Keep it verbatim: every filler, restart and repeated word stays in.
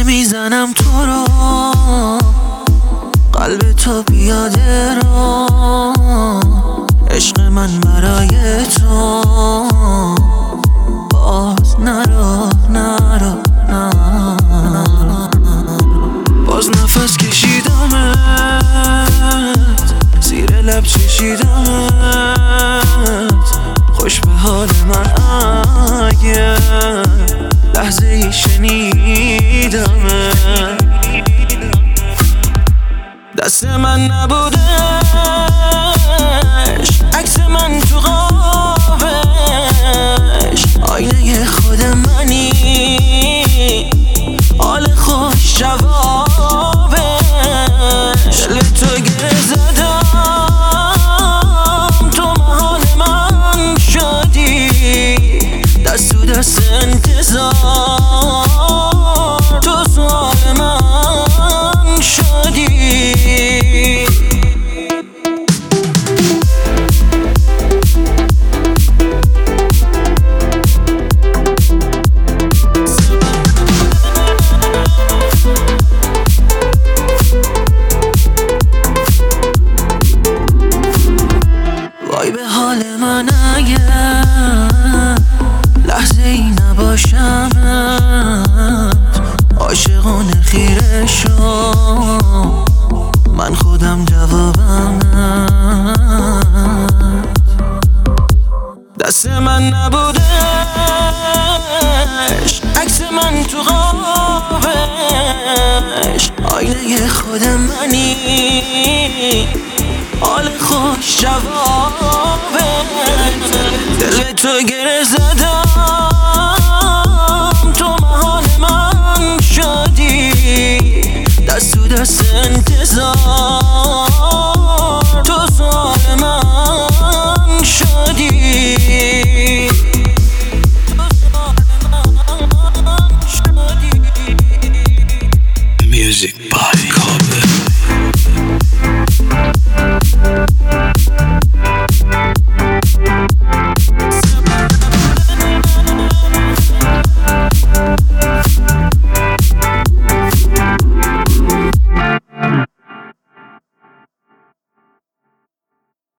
میزنم تو رو، قلب تو بیاده رو، عشق من برای تو. باز نرو نرو نرو، باز نفس کشیدمت، زیر لب چشیدمت، خوش به حال من اگه لحظه ای شنیدمت. دست من نبودش، عکس من تو قابش، آینه خود منی، حال خوش جوابش. دل تو گره زدم، تو محال من شدی، دست تو دست انتظار، تو سوال من شدی. وای به حال من اگه لحظه ای نباشمت، عاشقانه خیره شو، من خودم جوابمت. دست من نبودش، عکس من تو قابش، آینه خود منی، حال خوش جوابه. دل تو گره زدم،